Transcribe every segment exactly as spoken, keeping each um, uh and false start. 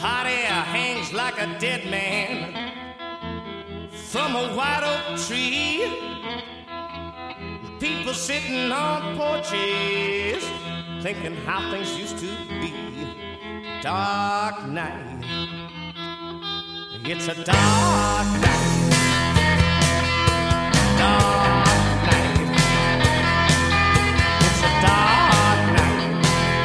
Hot air hangs like a dead man from a white oak tree. People sitting on porches thinking how things used to be. Dark night, it's a dark night. Dark night, it's a dark night.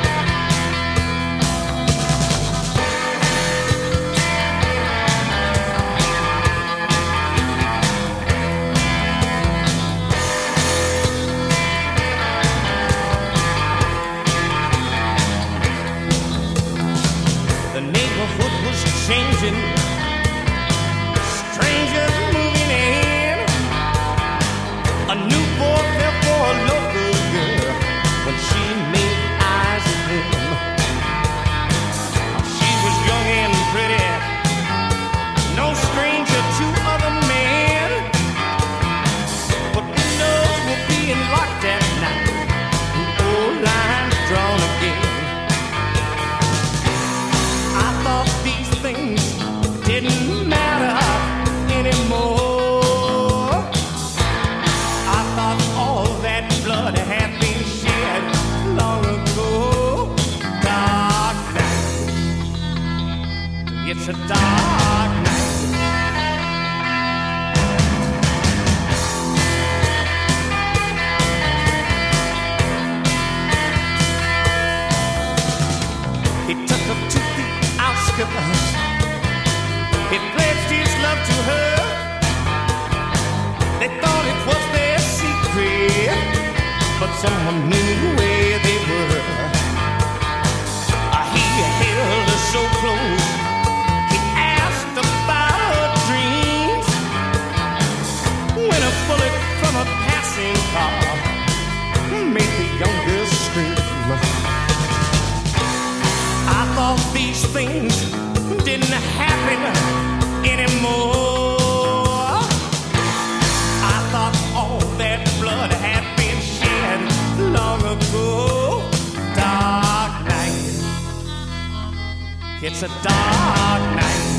The neighborhood was changing, strangers moving in. A new boy fell for a local girl when she made eyes at him. She was young and pretty, no stranger to other men. But windows were being locked at night, and old lines drawn again. I thought these things didn't matter anymore. I thought all that blood had been shed long ago. Dark night, it's a dark night. He took her to the outskirts. He pledged his love to her. They thought it was their secret, but someone knew where they were. Uh, he held her so close. He asked about her dreams. When a bullet from a passing car made the young girl scream. I thought these things didn't happen anymore. I thought all that blood had been shed long ago. Dark night, it's a dark night.